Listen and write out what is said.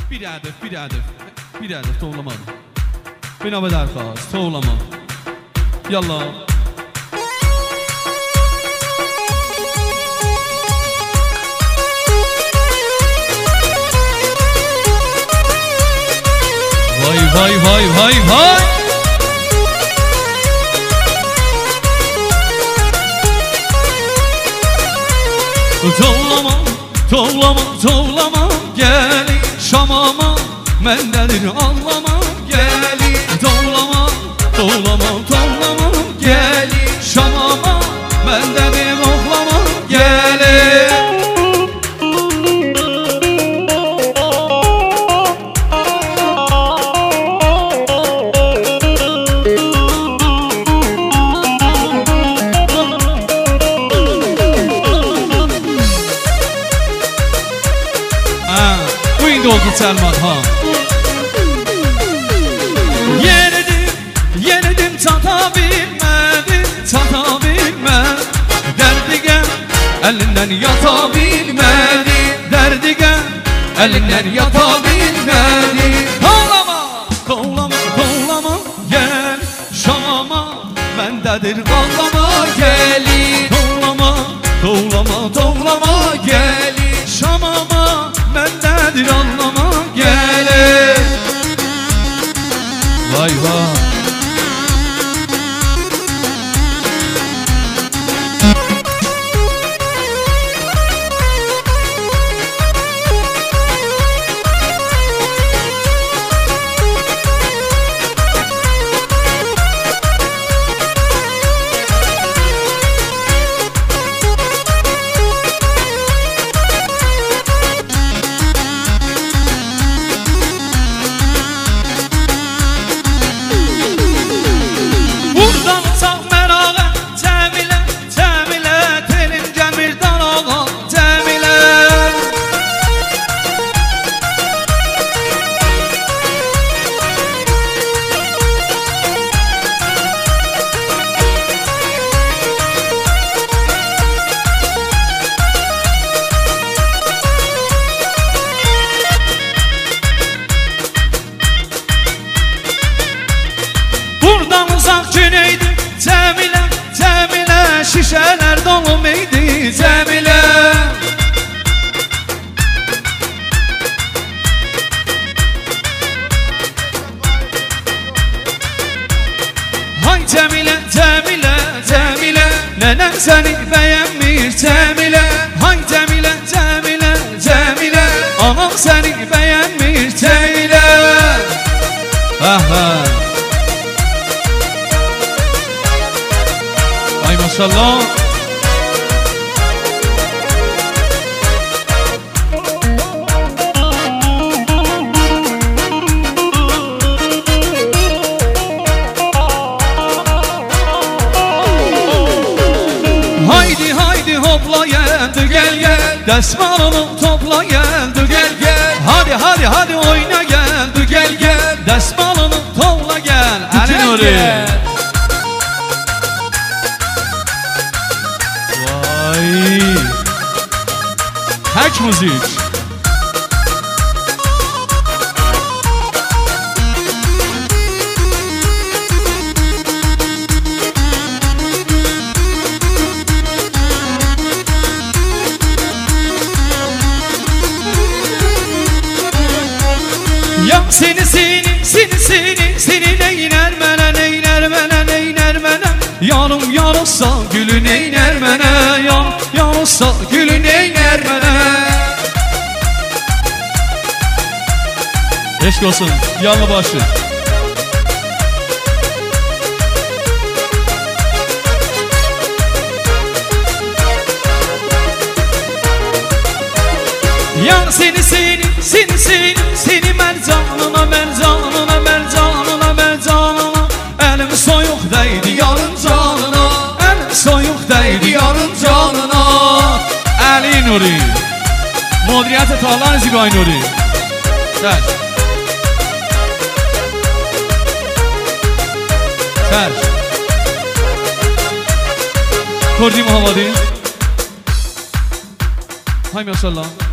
Bir hedef toğlama. Bina bedel khas toğlama. Yallah. Vay. Toğlama gel Şamama mendedir anlama gel Toğlama gel Şamama mendedir oğlama gel oldu Selman ha. Yenedim çata bilmem Derdige elinden yata bilmedi Derdige elinden yata bilmedi Toğlama gel Şamama mendedir ağlama gelin Toğlama gel Şamama mendedir anlama gelir. Vay. Cemile şişeler dolu meydi Cemile Hay Cemile Nenem seni beğenmiş Cemile Hay Cemile Anam seni beğenmiş Cemile Ay maşallah. Haydi hopla geldi gel Desmalını topla geldi gel Hadi oyna geldi gel Desmalını topla gel Elin oraya. Hack müzik. Ya seni neyner mene Yanım yanırsa gülün eyner mene Yanırsa gülün eyner mene Eşk olsun yanlı başı. Ya seni mercanına Elim soyuq değdi yarın canına Elim soyuq değdi yarın canına Ali Nuri Modriyat Tağlar Zibay Nuri Ser Kordi Muhammadi Hay maşallah.